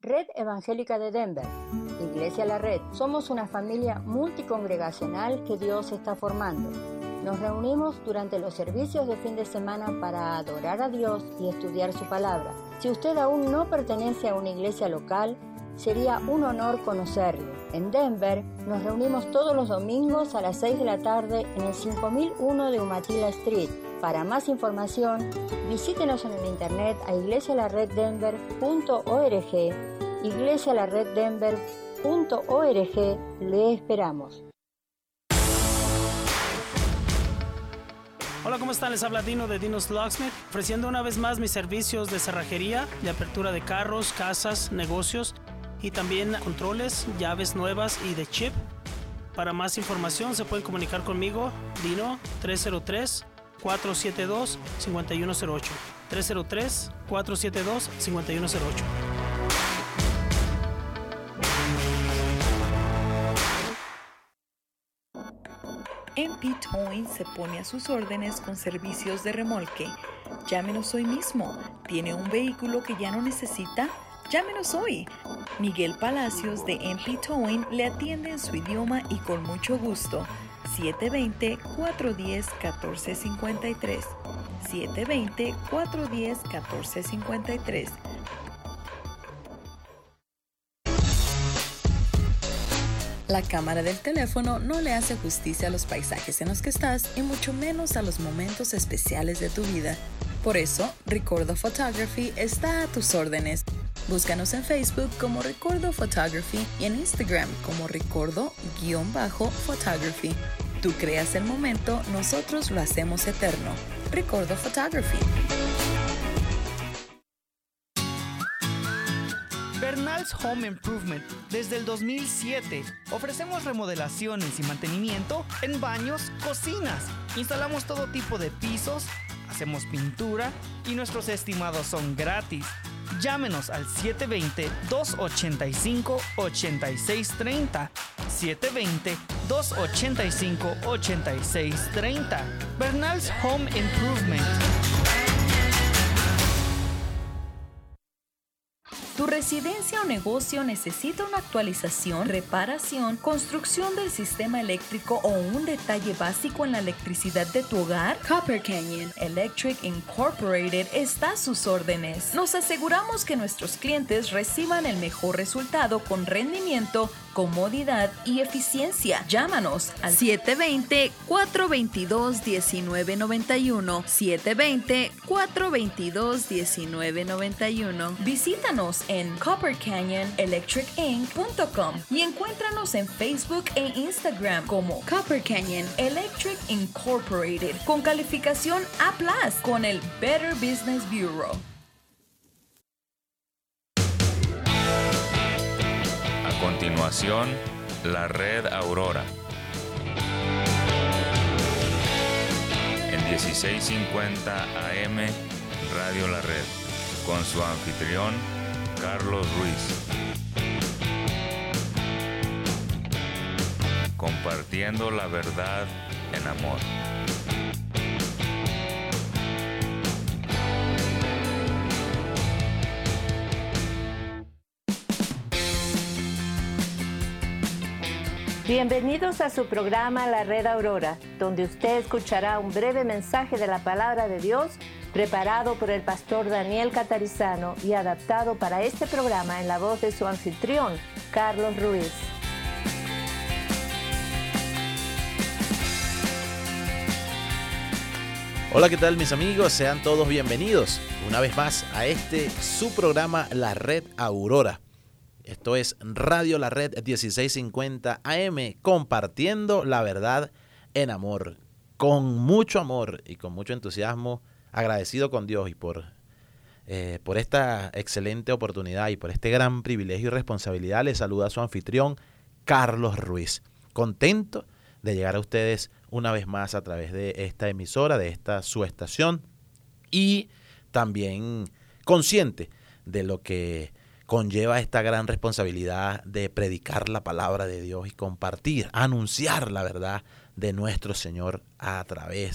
Red Evangélica de Denver, Iglesia La Red. Somos una familia multicongregacional que Dios está formando. Nos reunimos durante los servicios de fin de semana para adorar a Dios y estudiar su palabra. Si usted aún no pertenece a una iglesia local, sería un honor conocerle. En Denver nos reunimos todos los domingos a las 6 de la tarde en el 5001 de Umatilla Street. Para más información, visítenos en el internet a iglesialareddenver.org, iglesialareddenver.org. Le esperamos. Hola, ¿cómo están? Les habla Dino de Dino's Locksmith, ofreciendo una vez más mis servicios de cerrajería, de apertura de carros, casas, negocios y también controles, llaves nuevas y de chip. Para más información se pueden comunicar conmigo, Dino, 303-472-5108. 303-472-5108. MP Towing se pone a sus órdenes con servicios de remolque. Llámenos hoy mismo. ¿Tiene un vehículo que ya no necesita? Llámenos hoy. Miguel Palacios de MP Towing le atiende en su idioma y con mucho gusto. 720-410-1453. 720-410-1453. La cámara del teléfono no le hace justicia a los paisajes en los que estás y mucho menos a los momentos especiales de tu vida. Por eso, Recordo Photography está a tus órdenes. Búscanos en Facebook como Recordo Photography y en Instagram como Recordo_Photography. Tú creas el momento, nosotros lo hacemos eterno. Recordo Photography. Bernal's Home Improvement. Desde el 2007 ofrecemos remodelaciones y mantenimiento en baños, cocinas. Instalamos todo tipo de pisos, hacemos pintura y nuestros estimados son gratis. Llámenos al 720-285-8630. 720-285-8630. Bernal's Home Improvement. ¿Tu residencia o negocio necesita una actualización, reparación, construcción del sistema eléctrico o un detalle básico en la electricidad de tu hogar? Copper Canyon Electric Incorporated está a sus órdenes. Nos aseguramos que nuestros clientes reciban el mejor resultado con rendimiento, comodidad y eficiencia. Llámanos al 720-422-1991. 720-422-1991. Visítanos en coppercanyonelectricinc.com y encuéntranos en Facebook e Instagram como Copper Canyon Electric Incorporated con calificación A+ con el Better Business Bureau. A continuación, la Red Aurora. En 1650 AM, Radio La Red, con su anfitrión, Carlos Ruiz. Compartiendo la verdad en amor. Bienvenidos a su programa La Red Aurora, donde usted escuchará un breve mensaje de la Palabra de Dios preparado por el pastor Daniel Catarizano y adaptado para este programa en la voz de su anfitrión, Carlos Ruiz. Hola, ¿qué tal mis amigos? Sean todos bienvenidos una vez más a su programa La Red Aurora. Esto es Radio La Red 1650 AM, compartiendo la verdad en amor, con mucho amor y con mucho entusiasmo, agradecido con Dios y por esta excelente oportunidad y por este gran privilegio y responsabilidad. Les saluda a su anfitrión, Carlos Ruiz. Contento de llegar a ustedes una vez más a través de esta emisora, de esta su estación, y también consciente de lo que conlleva esta gran responsabilidad de predicar la palabra de Dios y compartir, anunciar la verdad de nuestro Señor a través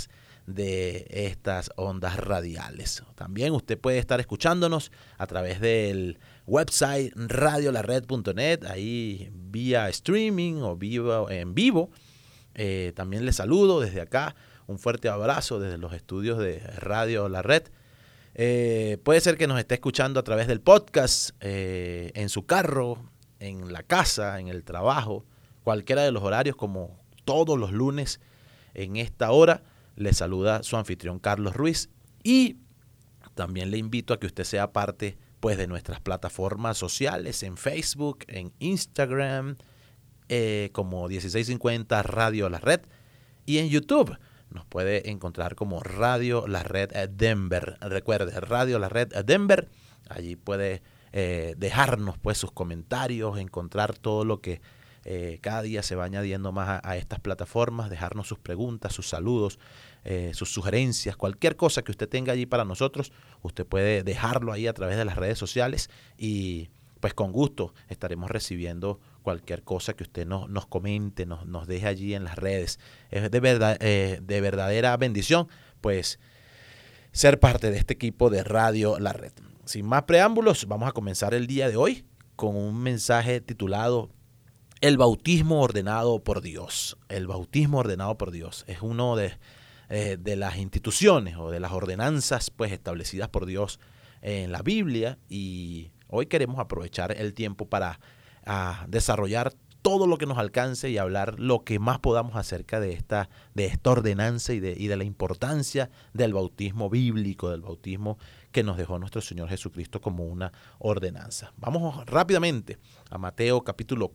de estas ondas radiales. También usted puede estar escuchándonos a través del website radiolared.net, ahí vía streaming o en vivo. También les saludo desde acá, un fuerte abrazo desde los estudios de Radio La Red. Puede ser que nos esté escuchando a través del podcast, en su carro, en la casa, en el trabajo, cualquiera de los horarios, como todos los lunes en esta hora. Le saluda su anfitrión Carlos Ruiz, y también le invito a que usted sea parte pues de nuestras plataformas sociales en Facebook, en Instagram, como 1650 Radio La Red, y en YouTube nos puede encontrar como Radio La Red Denver. Recuerde, Radio La Red Denver. Allí puede dejarnos pues sus comentarios, encontrar todo lo que cada día se va añadiendo más a estas plataformas, dejarnos sus preguntas, sus saludos, sus sugerencias, cualquier cosa que usted tenga allí para nosotros. Usted puede dejarlo ahí a través de las redes sociales, y pues con gusto estaremos recibiendo cualquier cosa que usted nos comente, nos deje allí en las redes. Es de verdadera bendición pues ser parte de este equipo de Radio La Red. Sin más preámbulos, vamos a comenzar el día de hoy con un mensaje titulado El bautismo ordenado por Dios. El bautismo ordenado por Dios es uno de las instituciones o de las ordenanzas pues establecidas por Dios en la Biblia, y hoy queremos aprovechar el tiempo para desarrollar todo lo que nos alcance y hablar lo que más podamos acerca de esta ordenanza y de la importancia del bautismo bíblico, del bautismo que nos dejó nuestro Señor Jesucristo como una ordenanza. Vamos rápidamente a Mateo capítulo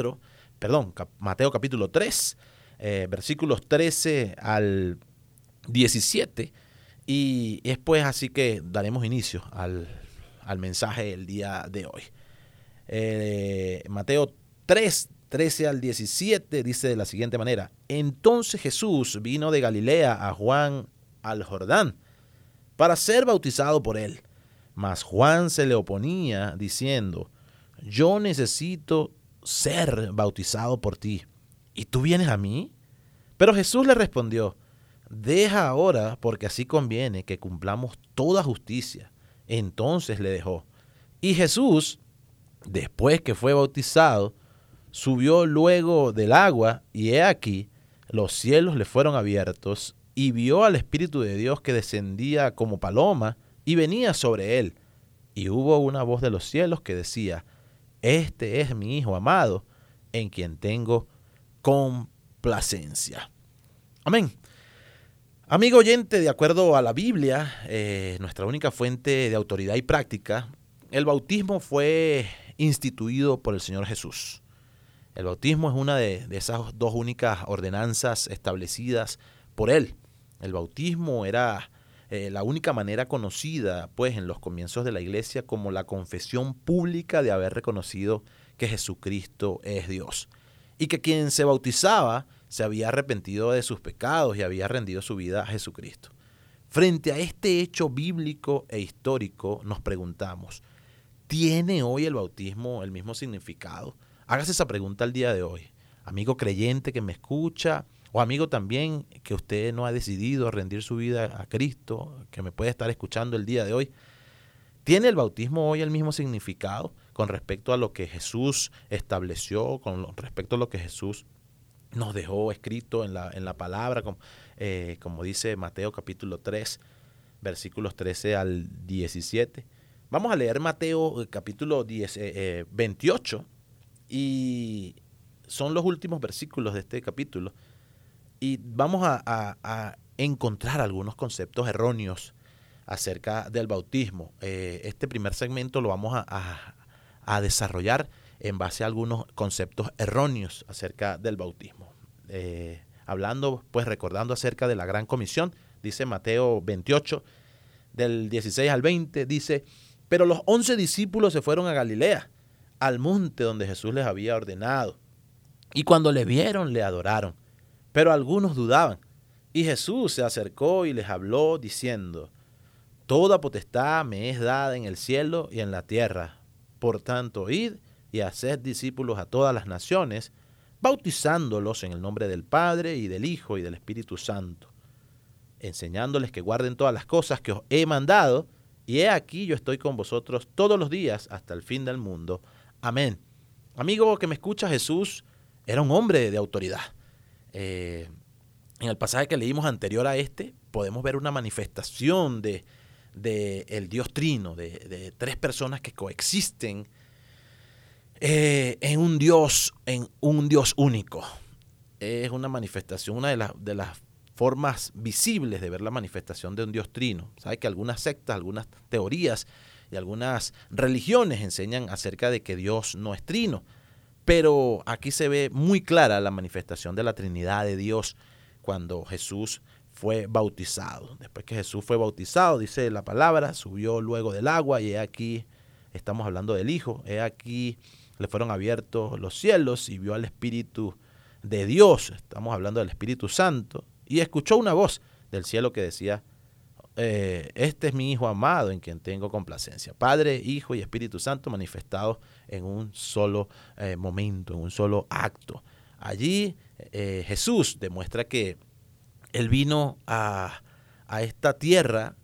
3, versículos 13 al 17, y es pues así que daremos inicio al mensaje del día de hoy. Mateo 3, 13 al 17 dice de la siguiente manera: Entonces Jesús vino de Galilea a Juan al Jordán para ser bautizado por él. Mas Juan se le oponía, diciendo: Yo necesito ser bautizado por ti, ¿y tú vienes a mí? Pero Jesús le respondió: Deja ahora, porque así conviene que cumplamos toda justicia. Entonces le dejó. Y Jesús, después que fue bautizado, subió luego del agua, y he aquí, los cielos le fueron abiertos, y vio al Espíritu de Dios que descendía como paloma y venía sobre él. Y hubo una voz de los cielos que decía: Este es mi Hijo amado, en quien tengo complacencia. Amén. Amigo oyente, de acuerdo a la Biblia, nuestra única fuente de autoridad y práctica, el bautismo fue instituido por el Señor Jesús. El bautismo es una de esas dos únicas ordenanzas establecidas por Él. El bautismo era la única manera conocida pues en los comienzos de la iglesia como la confesión pública de haber reconocido que Jesucristo es Dios, y que quien se bautizaba se había arrepentido de sus pecados y había rendido su vida a Jesucristo. Frente a este hecho bíblico e histórico nos preguntamos: ¿tiene hoy el bautismo el mismo significado? Hágase esa pregunta el día de hoy. Amigo creyente que me escucha, o amigo también que usted no ha decidido rendir su vida a Cristo, que me puede estar escuchando el día de hoy. ¿Tiene el bautismo hoy el mismo significado con respecto a lo que Jesús estableció, con respecto a lo que Jesús nos dejó escrito en la palabra, como dice Mateo capítulo 3, versículos 13 al 17? Vamos a leer Mateo capítulo 28, y son los últimos versículos de este capítulo, y vamos a encontrar algunos conceptos erróneos acerca del bautismo. Este primer segmento lo vamos a desarrollar en base a algunos conceptos erróneos acerca del bautismo. Hablando, pues recordando acerca de la Gran Comisión, dice Mateo 28, del 16 al 20, dice: Pero los 11 discípulos se fueron a Galilea, al monte donde Jesús les había ordenado. Y cuando le vieron, le adoraron. Pero algunos dudaban. Y Jesús se acercó y les habló, diciendo: Toda potestad me es dada en el cielo y en la tierra. Por tanto, id y haced discípulos a todas las naciones, bautizándolos en el nombre del Padre y del Hijo y del Espíritu Santo, enseñándoles que guarden todas las cosas que os he mandado, y he aquí yo estoy con vosotros todos los días hasta el fin del mundo. Amén. Amigo que me escucha, Jesús era un hombre de autoridad. En el pasaje que leímos anterior a este, podemos ver una manifestación de el Dios Trino, de tres personas que coexisten en un Dios único. Es una manifestación, una de las formas visibles de ver la manifestación de un Dios Trino. Sabe que algunas sectas, algunas teorías y algunas religiones enseñan acerca de que Dios no es trino, pero aquí se ve muy clara la manifestación de la Trinidad de Dios cuando Jesús fue bautizado. Después que Jesús fue bautizado, dice la palabra, subió luego del agua, y he aquí, estamos hablando del Hijo, he aquí le fueron abiertos los cielos y vio al Espíritu de Dios, estamos hablando del Espíritu Santo, y escuchó una voz del cielo que decía, este es mi Hijo amado en quien tengo complacencia. Padre, Hijo y Espíritu Santo manifestados en un solo momento, en un solo acto. Allí Jesús demuestra que Él vino a esta tierra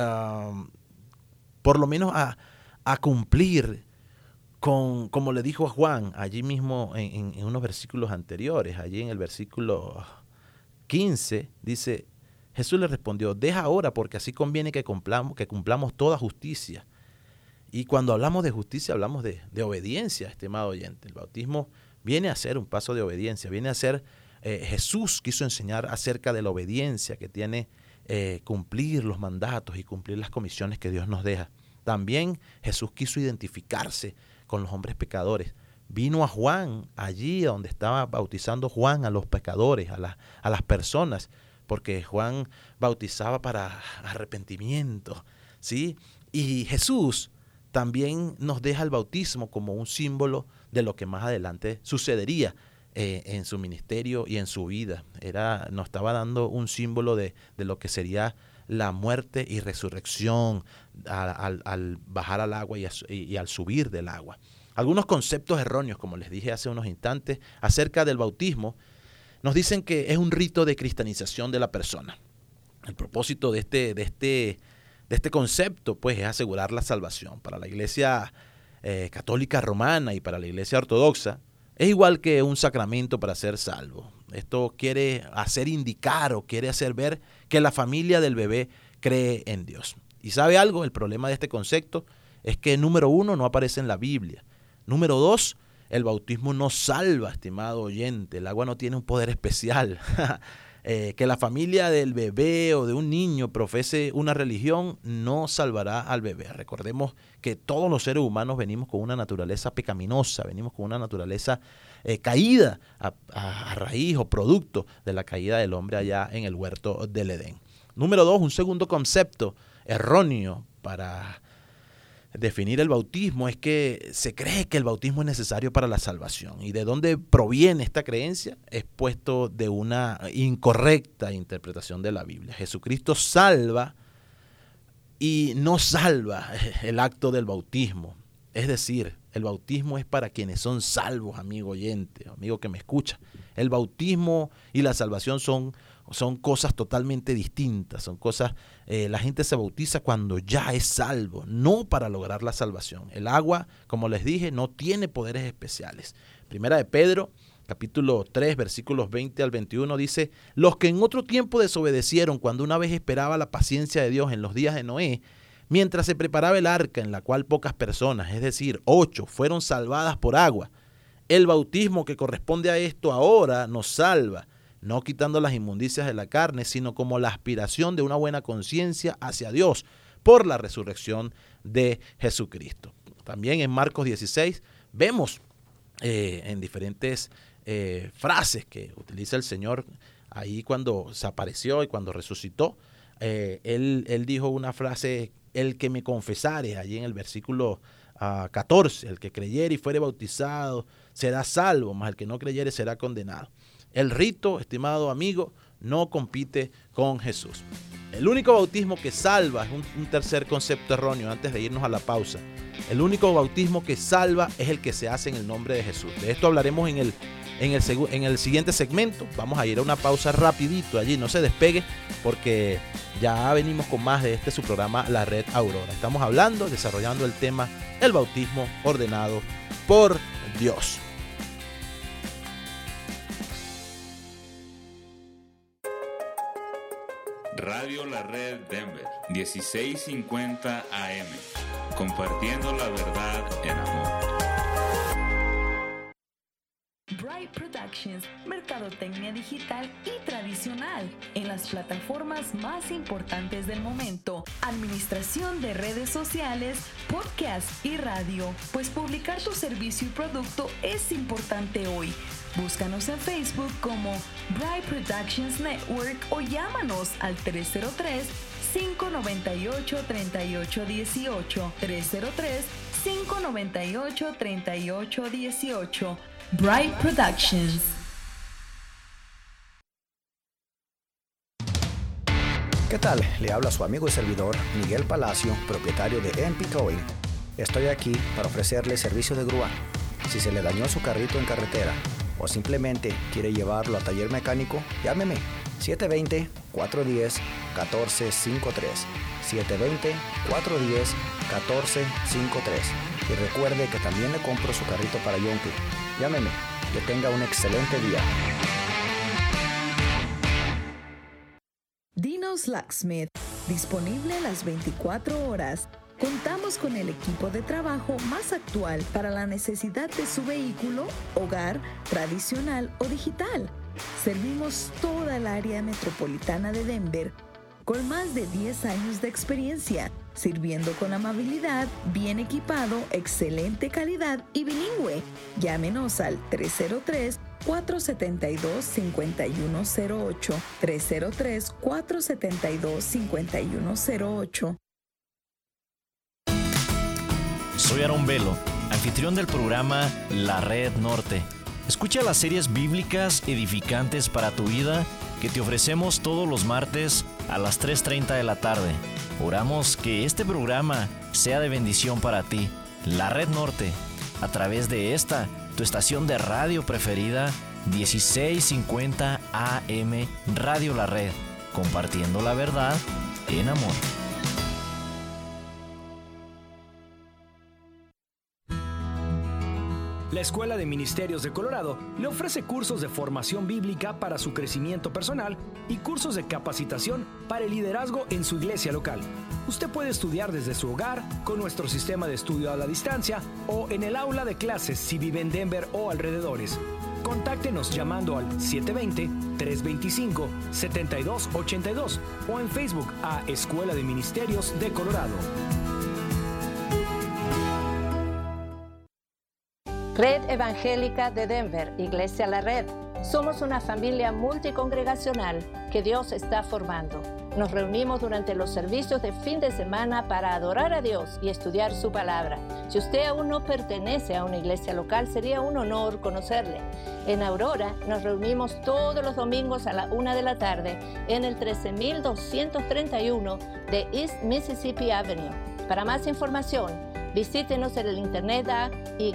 por lo menos a cumplir con, como le dijo a Juan, allí mismo en unos versículos anteriores, allí en el versículo 15, dice, Jesús le respondió, deja ahora porque así conviene que cumplamos toda justicia. Y cuando hablamos de justicia, hablamos de obediencia, estimado oyente. El bautismo viene a ser un paso de obediencia, viene a ser, Jesús quiso enseñar acerca de la obediencia que tiene cumplir los mandatos y cumplir las comisiones que Dios nos deja. También Jesús quiso identificarse con los hombres pecadores. Vino a Juan, allí donde estaba bautizando Juan a los pecadores, a las personas, porque Juan bautizaba para arrepentimiento, ¿sí? Y Jesús también nos deja el bautismo como un símbolo de lo que más adelante sucedería en su ministerio y en su vida. Nos estaba dando un símbolo de lo que sería la muerte y resurrección al bajar al agua y al subir del agua. Algunos conceptos erróneos, como les dije hace unos instantes, acerca del bautismo, nos dicen que es un rito de cristianización de la persona. El propósito de este concepto, pues, es asegurar la salvación. Para la Iglesia católica romana y para la Iglesia ortodoxa, es igual que un sacramento para ser salvo. Esto quiere hacer indicar o quiere hacer ver que la familia del bebé cree en Dios. ¿Y sabe algo? El problema de este concepto es que, número uno, no aparece en la Biblia. Número dos, el bautismo no salva, estimado oyente. El agua no tiene un poder especial. Que la familia del bebé o de un niño profese una religión no salvará al bebé. Recordemos que todos los seres humanos venimos con una naturaleza pecaminosa, venimos con una naturaleza caída a raíz o producto de la caída del hombre allá en el huerto del Edén. Número dos, un segundo concepto erróneo para definir el bautismo es que se cree que el bautismo es necesario para la salvación. ¿Y de dónde proviene esta creencia? Es puesto de una incorrecta interpretación de la Biblia. Jesucristo salva y no salva el acto del bautismo. Es decir, el bautismo es para quienes son salvos, amigo oyente, amigo que me escucha. El bautismo y la salvación son cosas totalmente distintas, son cosas, la gente se bautiza cuando ya es salvo, no para lograr la salvación. El agua, como les dije, no tiene poderes especiales. Primera de Pedro, capítulo 3, versículos 20 al 21, dice, los que en otro tiempo desobedecieron cuando una vez esperaba la paciencia de Dios en los días de Noé, mientras se preparaba el arca en la cual pocas personas, es decir, 8, fueron salvadas por agua. El bautismo que corresponde a esto ahora nos salva, no quitando las inmundicias de la carne, sino como la aspiración de una buena conciencia hacia Dios por la resurrección de Jesucristo. También en Marcos 16 vemos en diferentes frases que utiliza el Señor ahí cuando se apareció y cuando resucitó. Él dijo una frase, el que me confesare, allí en el versículo 14, el que creyere y fuere bautizado será salvo, mas el que no creyere será condenado. El rito, estimado amigo, no compite con Jesús. El único bautismo que salva es un tercer concepto erróneo antes de irnos a la pausa. El único bautismo que salva es el que se hace en el nombre de Jesús. De esto hablaremos en En el siguiente segmento vamos a ir a una pausa rapidito allí, no se despegue porque ya venimos con más de su programa La Red Aurora. Estamos desarrollando el tema el bautismo ordenado por Dios. Radio La Red Denver, 1650 AM, compartiendo la verdad en amor. Bright Productions, mercadotecnia digital y tradicional en las plataformas más importantes del momento, administración de redes sociales, podcast y radio, pues publicar tu servicio y producto es importante hoy. Búscanos en Facebook como Bright Productions Network o llámanos al 303-598-3818, 303-598-3818. Bright Productions. ¿Qué tal? Le habla su amigo y servidor Miguel Palacio, propietario de MP Towing. Estoy aquí para ofrecerle servicio de grúa. Si se le dañó su carrito en carretera o simplemente quiere llevarlo a taller mecánico, llámeme 720-410-1453. 720-410-1453. Y recuerde que también le compro su carrito para Yonke. Llámeme. Que tenga un excelente día. Dino's Locksmith, disponible las 24 horas. Contamos con el equipo de trabajo más actual para la necesidad de su vehículo, hogar, tradicional o digital. Servimos toda el área metropolitana de Denver con más de 10 años de experiencia, sirviendo con amabilidad, bien equipado, excelente calidad y bilingüe. Llámenos al 303-472-5108, 303-472-5108. Soy Aaron Velo, anfitrión del programa La Red Norte. Escucha las series bíblicas edificantes para tu vida que te ofrecemos todos los martes a las 3:30 de la tarde. Oramos que este programa sea de bendición para ti. La Red Norte, a través de esta, tu estación de radio preferida, 1650 AM Radio La Red, compartiendo la verdad en amor. La Escuela de Ministerios de Colorado le ofrece cursos de formación bíblica para su crecimiento personal y cursos de capacitación para el liderazgo en su iglesia local. Usted puede estudiar desde su hogar con nuestro sistema de estudio a la distancia o en el aula de clases si vive en Denver o alrededores. Contáctenos llamando al 720-325-7282 o en Facebook a Escuela de Ministerios de Colorado. Red Evangélica de Denver, Iglesia La Red. Somos una familia multicongregacional que Dios está formando. Nos reunimos durante los servicios de fin de semana para adorar a Dios y estudiar su palabra. Si usted aún no pertenece a una iglesia local, sería un honor conocerle. En Aurora nos reunimos todos los domingos a la 1 de la tarde en el 13231 de East Mississippi Avenue. Para más información, visítenos en el internet a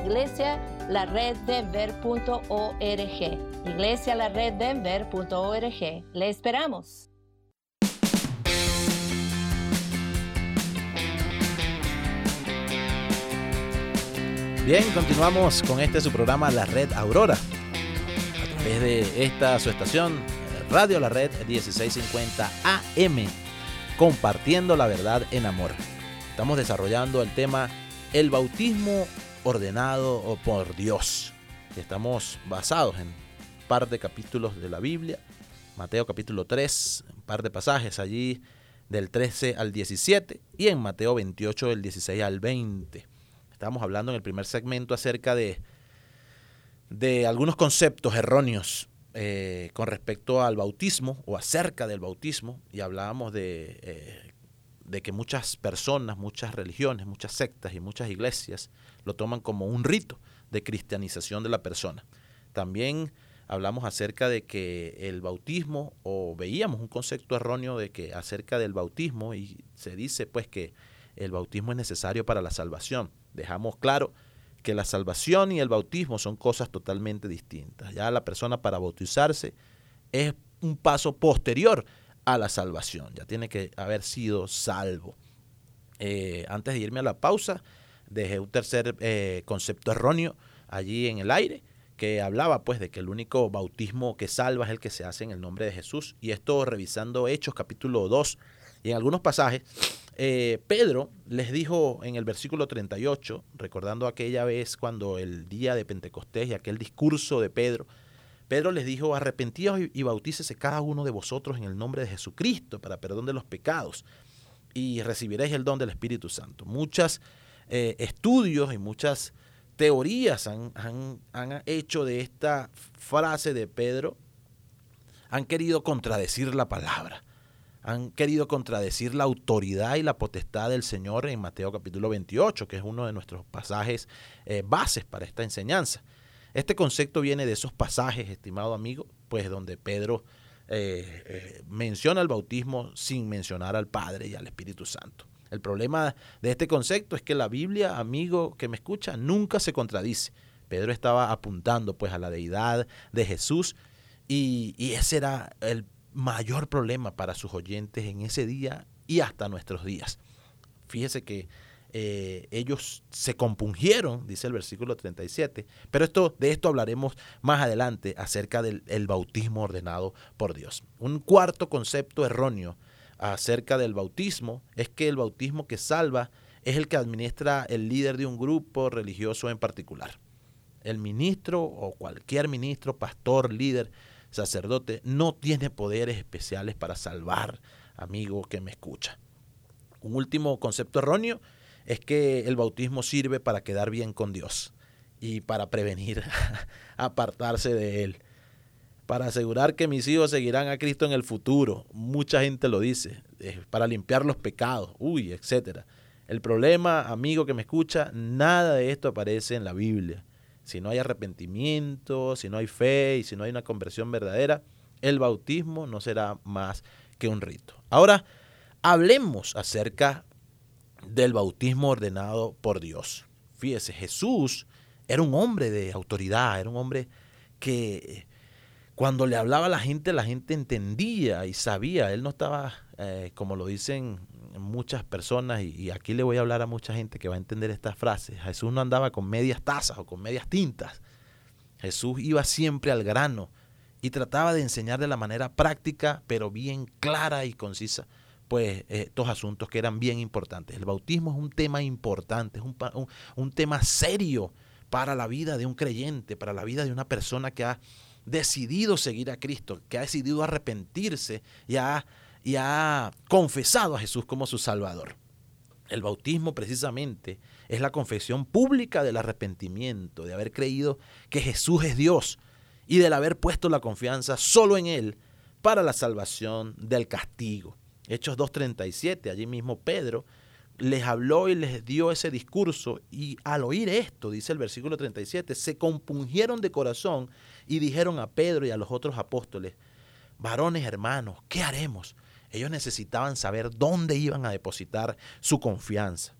iglesialareddenver.org. iglesialareddenver.org. Le esperamos. Bien, continuamos con su programa La Red Aurora. A través de esta su estación, Radio La Red 1650 AM, compartiendo la verdad en amor. Estamos desarrollando el tema el bautismo ordenado por Dios. Estamos basados en un par de capítulos de la Biblia. Mateo capítulo 3, un par de pasajes allí del 13 al 17 y en Mateo 28 del 16 al 20. Estamos hablando en el primer segmento acerca de algunos conceptos erróneos con respecto al bautismo o acerca del bautismo, y hablábamos de que muchas personas, muchas religiones, muchas sectas y muchas iglesias lo toman como un rito de cristianización de la persona. También hablamos acerca de que el bautismo, o veíamos un concepto erróneo de que acerca del bautismo, y se dice pues que el bautismo es necesario para la salvación. Dejamos claro que la salvación y el bautismo son cosas totalmente distintas. Ya la persona para bautizarse es un paso posterior a la salvación. Ya tiene que haber sido salvo. Antes de irme a la pausa, dejé un tercer concepto erróneo allí en el aire, que hablaba pues de que el único bautismo que salva es el que se hace en el nombre de Jesús. Y esto revisando Hechos capítulo 2 y en algunos pasajes, Pedro les dijo en el versículo 38, recordando aquella vez cuando el día de Pentecostés y aquel discurso de Pedro les dijo: arrepentíos y bautícese cada uno de vosotros en el nombre de Jesucristo para perdón de los pecados y recibiréis el don del Espíritu Santo. Muchos estudios y muchas teorías han hecho de esta frase de Pedro, han querido contradecir la palabra, han querido contradecir la autoridad y la potestad del Señor en Mateo capítulo 28, que es uno de nuestros pasajes bases para esta enseñanza. Este concepto viene de esos pasajes, estimado amigo, pues donde Pedro menciona el bautismo sin mencionar al Padre y al Espíritu Santo. El problema de este concepto es que la Biblia, amigo que me escucha, nunca se contradice. Pedro estaba apuntando pues a la deidad de Jesús y ese era el mayor problema para sus oyentes en ese día y hasta nuestros días. Fíjese que ellos se compungieron, dice el versículo 37, pero de esto hablaremos más adelante acerca del bautismo ordenado por Dios. Un cuarto concepto erróneo acerca del bautismo es que el bautismo que salva es el que administra el líder de un grupo religioso en particular. El ministro o cualquier ministro, pastor, líder, sacerdote no tiene poderes especiales para salvar, amigo que me escucha. Un último concepto erróneo es que el bautismo sirve para quedar bien con Dios y para prevenir apartarse de Él. Para asegurar que mis hijos seguirán a Cristo en el futuro. Mucha gente lo dice. Para limpiar los pecados, etcétera. El problema, amigo que me escucha, nada de esto aparece en la Biblia. Si no hay arrepentimiento, si no hay fe y si no hay una conversión verdadera, el bautismo no será más que un rito. Ahora, hablemos acerca del bautismo ordenado por Dios. Fíjese, Jesús era un hombre de autoridad, era un hombre que cuando le hablaba a la gente entendía y sabía. Él no estaba, como lo dicen muchas personas, y aquí le voy a hablar a mucha gente que va a entender estas frases. Jesús no andaba con medias tazas o con medias tintas. Jesús iba siempre al grano y trataba de enseñar de la manera práctica, pero bien clara y concisa, pues estos asuntos que eran bien importantes. El bautismo es un tema importante, es un tema serio para la vida de un creyente, para la vida de una persona que ha decidido seguir a Cristo, que ha decidido arrepentirse y ha confesado a Jesús como su Salvador. El bautismo precisamente es la confesión pública del arrepentimiento, de haber creído que Jesús es Dios y del haber puesto la confianza solo en Él para la salvación del castigo. Hechos 2:37, allí mismo Pedro les habló y les dio ese discurso, y al oír esto, dice el versículo 37, se compungieron de corazón y dijeron a Pedro y a los otros apóstoles: varones hermanos, ¿qué haremos? Ellos necesitaban saber dónde iban a depositar su confianza.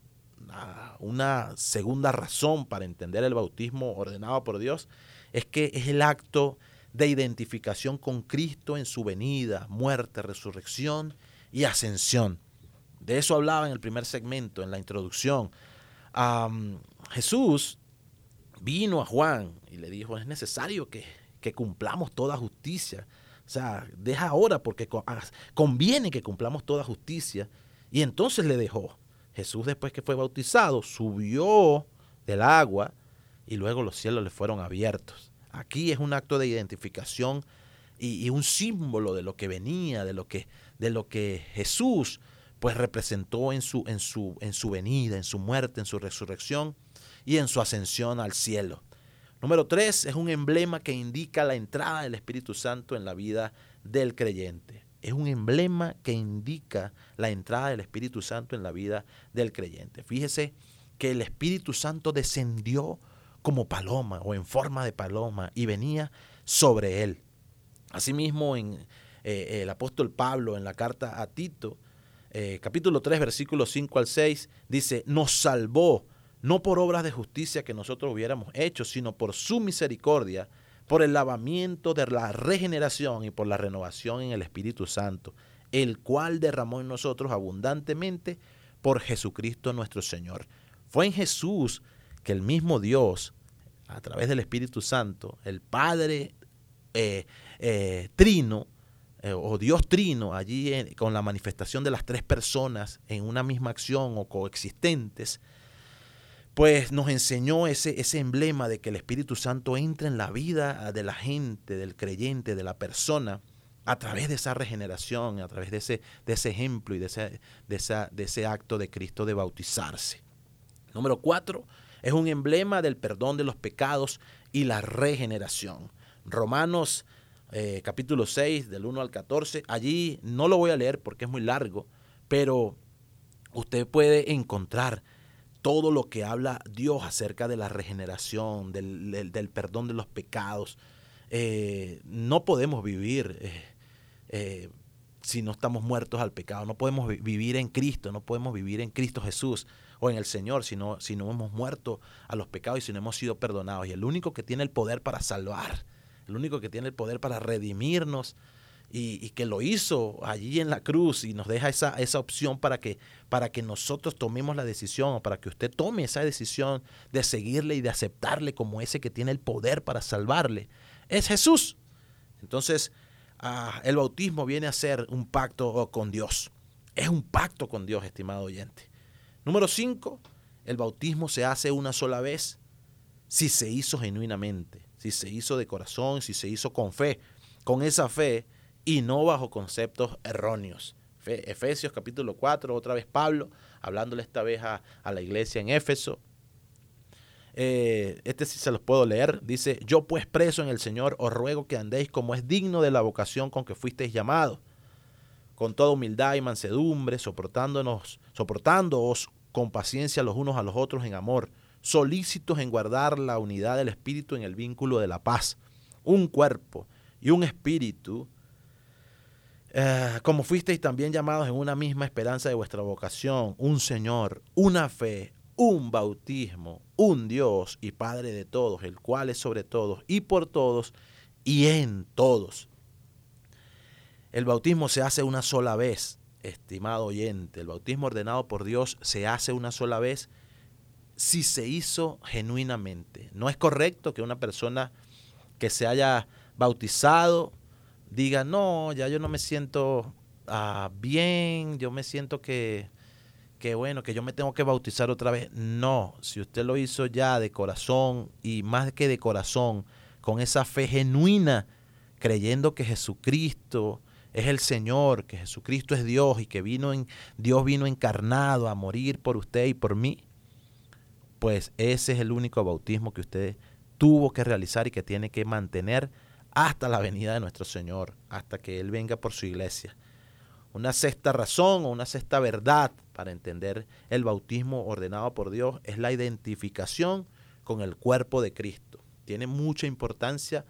Una segunda razón para entender el bautismo ordenado por Dios es que es el acto de identificación con Cristo en su venida, muerte, resurrección y ascensión. De eso hablaba en el primer segmento, en la introducción. Jesús vino a Juan y le dijo: es necesario que cumplamos toda justicia. O sea, deja ahora porque conviene que cumplamos toda justicia. Y entonces le dejó. Jesús, después que fue bautizado, subió del agua y luego los cielos le fueron abiertos. Aquí es un acto de identificación y un símbolo de lo que venía, de lo que Jesús pues representó en su venida, en su muerte, en su resurrección y en su ascensión al cielo. Número 3, es un emblema que indica la entrada del Espíritu Santo en la vida del creyente. Es un emblema que indica la entrada del Espíritu Santo en la vida del creyente. Fíjese que el Espíritu Santo descendió como paloma o en forma de paloma y venía sobre él. Asimismo, el apóstol Pablo en la carta a Tito, capítulo 3, versículos 5 al 6, dice: nos salvó no por obras de justicia que nosotros hubiéramos hecho, sino por su misericordia, por el lavamiento de la regeneración y por la renovación en el Espíritu Santo, el cual derramó en nosotros abundantemente por Jesucristo nuestro Señor. Fue en Jesús que el mismo Dios, a través del Espíritu Santo, el Padre Trino, o Dios Trino, allí con la manifestación de las tres personas en una misma acción o coexistentes, pues nos enseñó ese emblema de que el Espíritu Santo entra en la vida de la gente, del creyente, de la persona, a través de esa regeneración, a través de ese ejemplo y de ese acto de Cristo de bautizarse. Número 4, es un emblema del perdón de los pecados y la regeneración. Romanos capítulo 6, del 1 al 14, allí no lo voy a leer porque es muy largo, pero usted puede encontrar todo lo que habla Dios acerca de la regeneración, del perdón de los pecados. No podemos vivir si no estamos muertos al pecado. No podemos vivir en Cristo, no podemos vivir en Cristo Jesús o en el Señor si no hemos muerto a los pecados y si no hemos sido perdonados. Y el único que tiene el poder para salvar, el único que tiene el poder para redimirnos y que lo hizo allí en la cruz y nos deja esa opción para que nosotros tomemos la decisión, o para que usted tome esa decisión de seguirle y de aceptarle como ese que tiene el poder para salvarle, es Jesús. Entonces, el bautismo viene a ser un pacto con Dios. Es un pacto con Dios, estimado oyente. Número 5, el bautismo se hace una sola vez si se hizo genuinamente, si se hizo de corazón, si se hizo con fe, con esa fe y no bajo conceptos erróneos. Efesios capítulo 4, otra vez Pablo, hablándole esta vez a la iglesia en Éfeso. Este sí se los puedo leer. Dice: yo pues preso en el Señor os ruego que andéis como es digno de la vocación con que fuisteis llamados, con toda humildad y mansedumbre, soportándoos con paciencia los unos a los otros en amor, solícitos en guardar la unidad del Espíritu en el vínculo de la paz, un cuerpo y un espíritu, como fuisteis también llamados en una misma esperanza de vuestra vocación, un Señor, una fe, un bautismo, un Dios y Padre de todos, el cual es sobre todos y por todos y en todos. El bautismo se hace una sola vez, estimado oyente. El bautismo ordenado por Dios se hace una sola vez si se hizo genuinamente. No es correcto que una persona que se haya bautizado diga: no, ya yo no me siento bien, yo me siento que yo me tengo que bautizar otra vez. No, si usted lo hizo ya de corazón, y más que de corazón, con esa fe genuina, creyendo que Jesucristo es el Señor, que Jesucristo es Dios y que Dios vino encarnado a morir por usted y por mí, pues ese es el único bautismo que usted tuvo que realizar y que tiene que mantener hasta la venida de nuestro Señor, hasta que Él venga por su iglesia. Una sexta razón o una sexta verdad para entender el bautismo ordenado por Dios es la identificación con el cuerpo de Cristo. Tiene mucha importancia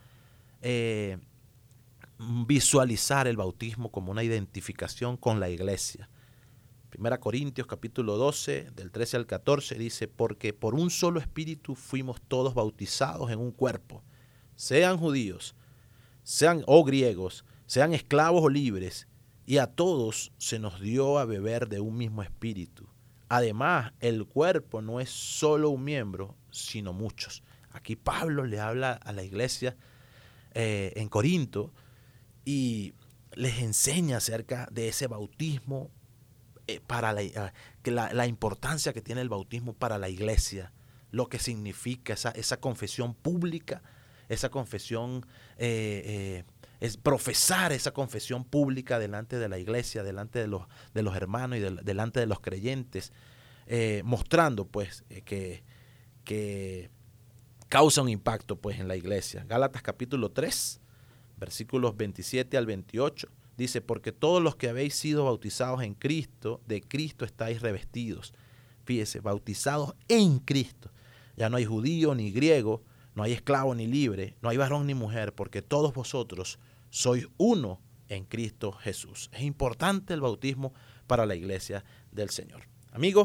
visualizar el bautismo como una identificación con la iglesia. 1 Corintios capítulo 12, del 13 al 14 dice: porque por un solo espíritu fuimos todos bautizados en un cuerpo, sean judíos, sean griegos, sean esclavos o libres, y a todos se nos dio a beber de un mismo espíritu. Además, el cuerpo no es solo un miembro, sino muchos. Aquí Pablo le habla a la iglesia en Corinto y les enseña acerca de ese bautismo, para la importancia que tiene el bautismo para la iglesia, lo que significa esa confesión pública, esa confesión, es profesar esa confesión pública delante de la iglesia, delante de los hermanos y delante de los creyentes, mostrando pues que causa un impacto pues en la iglesia. Gálatas capítulo 3, versículos 27 al 28, dice: porque todos los que habéis sido bautizados en Cristo, de Cristo estáis revestidos. Fíjese, bautizados en Cristo. Ya no hay judío ni griego, no hay esclavo ni libre, no hay varón ni mujer, porque todos vosotros sois uno en Cristo Jesús. Es importante el bautismo para la iglesia del Señor. Amigos,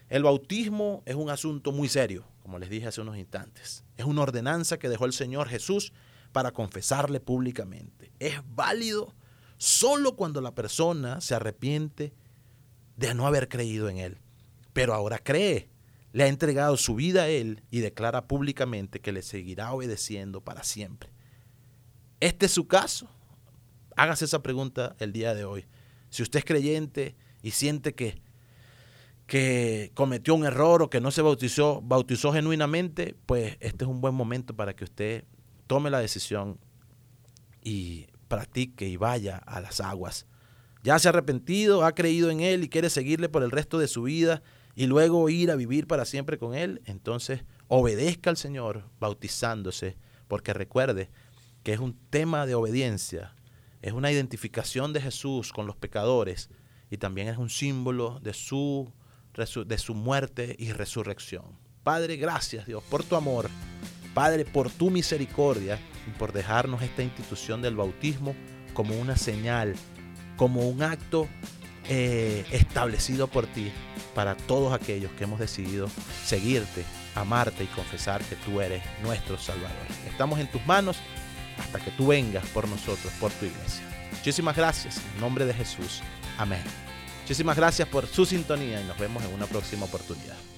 El bautismo es un asunto muy serio, como les dije hace unos instantes. Es una ordenanza que dejó el Señor Jesús para confesarle públicamente. Es válido solo cuando la persona se arrepiente de no haber creído en Él. Pero ahora cree, le ha entregado su vida a Él y declara públicamente que le seguirá obedeciendo para siempre. ¿Este es su caso? Hágase esa pregunta el día de hoy. Si usted es creyente y siente que cometió un error o que no se bautizó genuinamente, pues este es un buen momento para que usted tome la decisión y practique y vaya a las aguas. Ya se ha arrepentido, ha creído en Él y quiere seguirle por el resto de su vida y luego ir a vivir para siempre con Él, entonces obedezca al Señor bautizándose, porque recuerde que es un tema de obediencia, es una identificación de Jesús con los pecadores y también es un símbolo de su muerte y resurrección. Padre, gracias Dios por tu amor, Padre, por tu misericordia y por dejarnos esta institución del bautismo como una señal, como un acto establecido por ti para todos aquellos que hemos decidido seguirte, amarte y confesar que tú eres nuestro Salvador. Estamos en tus manos hasta que tú vengas por nosotros, por tu iglesia. Muchísimas gracias, en nombre de Jesús. Amén. Muchísimas gracias por su sintonía y nos vemos en una próxima oportunidad.